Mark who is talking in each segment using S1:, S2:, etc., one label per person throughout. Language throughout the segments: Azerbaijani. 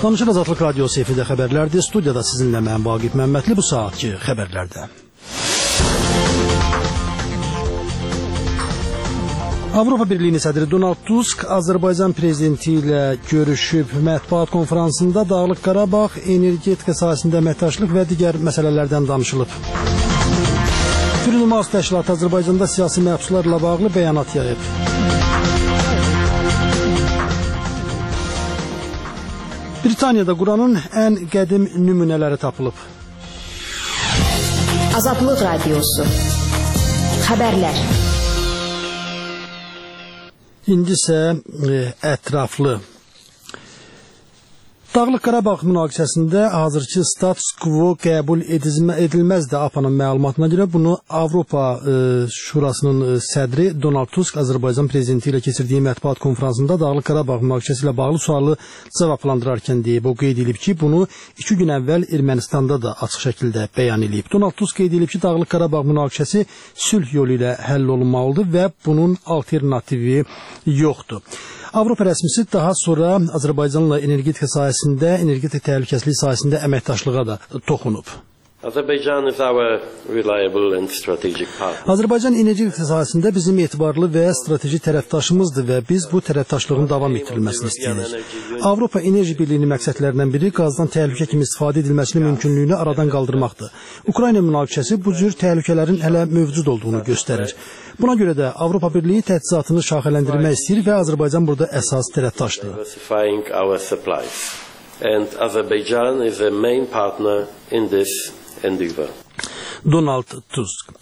S1: Danışır Azadlıq Radiosu efirdə xəbərlərdir. Studiyada sizinlə mən Vaqif Məmmədli bu saatki xəbərlərdə. Avropa Birliği sədri Donald Tusk Azərbaycan prezidenti ilə görüşüb. Mətbuat konferansında Dağlıq Qarabağ, energetika sahəsində əməkdaşlıq və digər məsələlərdən danışılıb. Freedom House təşkilatı Azərbaycanda siyasi məhbuslarla bağlı bəyanat yayıb. Britaniyada Quranın ən qədim nümunələri tapılıb.
S2: Azadlıq Radiosu Xəbərlər.
S1: İndi isə ətraflı. Dağlıq Qarabağ münaqişəsində hazırki status quo qəbul edilməzdi APA'nın məlumatına görə. Bunu Avropa Şurasının sədri Donald Tusk Azərbaycan prezidenti ilə keçirdiyi mətbuat konferansında Dağlıq Qarabağ münaqişəsi ilə bağlı sualı cavablandırarkən deyib. O qeyd edib ki, bunu 2 gün əvvəl Ermənistanda da açıq şəkildə bəyan edib. Donald Tusk qeyd edib ki, Dağlıq Qarabağ münaqişəsi sülh yolu ilə həll olunmalıdır və bunun alternativi yoxdur. Avropa rəsmisi daha sonra Azərbaycanla energetika sahəsində, energetik təhlükəsizlik sahəsində əməkdaşlığa da toxunub. Azərbaycan energetika sahəsində bizim etibarlı və strateji tərəfdaşımızdır və biz bu tərəfdaşlığın davam etdirilməsini istəyirik. Avropa Enerji Birliyinin məqsədlərindən biri qazdan təhlükə kimi istifadə edilməsinin mümkünlüyünü aradan qaldırmaqdır. Ukrayna münaqişəsi bu cür təhlükələrin hələ mövcud olduğunu göstərir. Buna görə də Avropa Birliyi təchizatını şaxələndirmək istəyir və Azərbaycan burada əsas tərəfdaşdır.
S3: And Azerbaijan is a main partner in this endeavor.
S1: Donald Tusk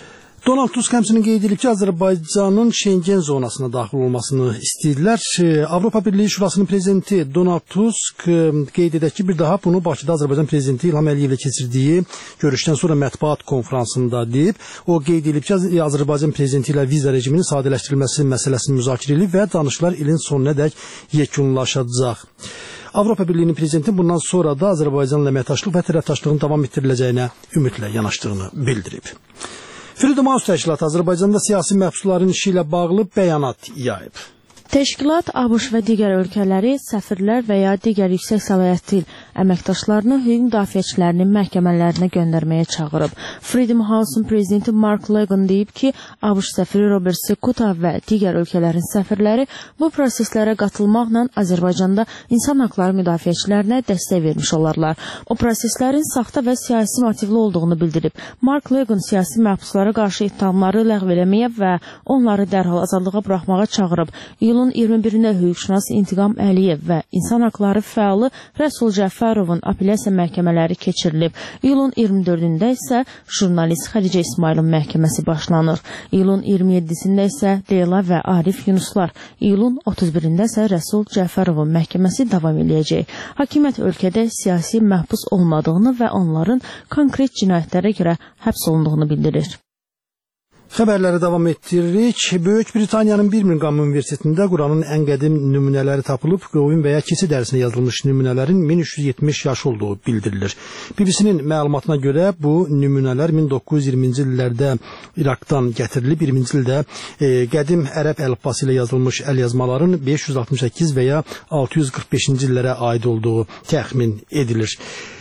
S1: həmçinin qeyd edib ki, Azərbaycanın Şengen zonasına daxil olmasını istəyirlər. Avropa Birliyi Şurasının prezidenti Donald Tusk qeyd edək ki, bir daha bunu Bakıda Azərbaycan prezidenti İlham Əliyev ilə keçirdiyi görüşdən sonra mətbuat konferansında deyib. O qeyd edib ki, Azərbaycan prezidenti ilə viza rejiminin sadələşdirilməsi məsələsini müzakirə edib və danışıqlar ilin sonunadək yekunlaşacaq. Avropa Birliyinin prezidenti bundan sonra da Azərbaycanla əməkdaşlıq və tərəfdaşlığın davam etdiriləcəyinə ümidlə yanaşdığını bildirib. Freedom House təşkilatı Azərbaycanda siyasi məhbusların işi ilə bağlı bəyanat yayıb.
S4: Təşkilat ABŞ və digər ölkələri, səfirlər və ya digər yüksək səlahiyyətli əməkdaşlarını hüquq müdafiəçilərinin məhkəmələrinə göndərməyə çağırıb. Freedom House-un prezidenti Mark Legan deyib ki, ABŞ səfiri Robert Sekuta və digər ölkələrin səfirləri bu proseslərə qatılmaqla Azərbaycanda insan haqları müdafiəçilərinə dəstək vermiş olarlar. O proseslərin saxta və siyasi motivli olduğunu bildirib. Mark Legan siyasi məhbuslara qarşı ittihamları ləğv eləməyə və onları dərhal azadlığa buraxmağa çağırıb. İyulun 21-də hüquqşünas İntiqam Əliyev və insan haqları fəalı Rəsul Cəfərovun apellyasiya məhkəmələri keçirilib. İyulun 24-də isə jurnalist Xədicə İsmailin məhkəməsi başlanır. İyulun 27-sində isə Leyla və Arif Yunuslar, İyulun 31-də isə Rəsul Cəfərovun məhkəməsi davam edəcək. Hakimiyyət ölkədə siyasi məhbus olmadığını və onların konkret cinayətlərə görə həbs olunduğunu bildirir.
S1: Xəbərləri davam etdiririk. Böyük Britaniyanın Birmingham Universitetində Quranın ən qədim nümunələri tapılıb. Qoyun və ya keçi dərisinə yazılmış nümunələrin 1370 yaş olduğu bildirilir. BBC-nin məlumatına görə bu nümunələr 1920-ci illərdə İraqdan gətirilib. 20-ci ildə qədim ərəb əlifbası ilə yazılmış əlyazmaların 568 və ya 645-ci illərə aid olduğu təxmin edilir.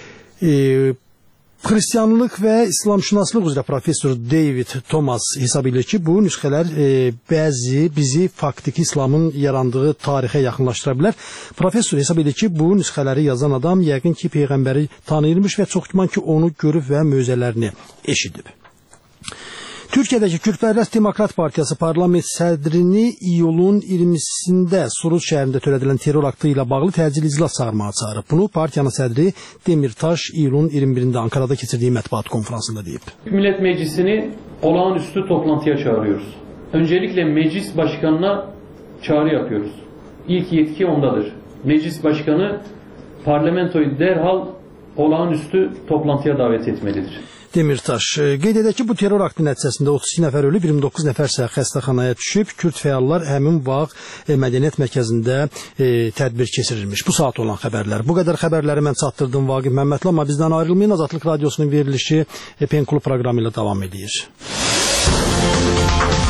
S1: Xristianlıq və İslamşünaslıq üzrə professor David Thomas hesab edir ki, bu nüsxələr bizi faktiki İslamın yarandığı tarixə yaxınlaşdıra bilər. Professor hesab edir ki, bu nüsxələri yazan adam yəqin ki, Peyğəmbəri tanıyırmış və çox güman ki, onu görüb və möcüzələrini eşidib. Türkiyədəki Kürdpərəst Demokrat Partiyası parlament sədrini iyulun 20-sində Suruç şəhərində törədilən terror aktı ilə bağlı təcili iclas çağırmağa çağırıb. Bunu partiyanın sədri Demirtaş iyulun 21-də Ankara'da keçirdiyi mətbuat konferansında deyib.
S5: Millət Meclisini olağanüstü toplantıya çağırıyoruz. Öncelikle meclis başkanına çağrı yapıyoruz. İlk yetki ondadır. Meclis başkanı parlamentoyu derhal olağanüstü toplantıya davet etmelidir.
S1: Demirtaş qeyd edək ki, bu terror aktı nəticəsində 32 nəfər ölüb, 29 nəfər isə xəstəxanaya düşüb. Kürd fəallar həmin vaxt mədəniyyət mərkəzində tədbir keçirilmiş. Bu saat olan xəbərlər. Bu qədər xəbərləri mən çatdırdım Vaqif Məmmədli, amma bizdən ayrılmayın. Azadlıq Radiosunun verilişi Pen Klub proqramı ilə davam edir.